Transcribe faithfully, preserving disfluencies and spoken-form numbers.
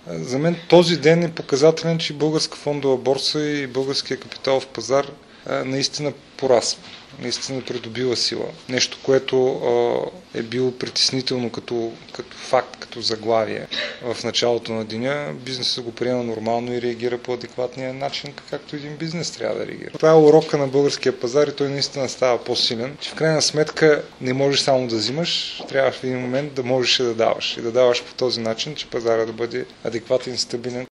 За мен този ден е показателен, че българска фондова борса и българския капиталов пазар наистина порасва, наистина придобива сила. Нещо, което а, е било притеснително като, като факт, като заглавие в началото на деня. Бизнесът го приема нормално и реагира по адекватния начин, както един бизнес трябва да реагира. Това е урока на българския пазар и той наистина става по-силен, че в крайна сметка не можеш само да взимаш, трябва в един момент да можеш и да даваш. И да даваш по този начин, че пазара да бъде адекватен и стабилен.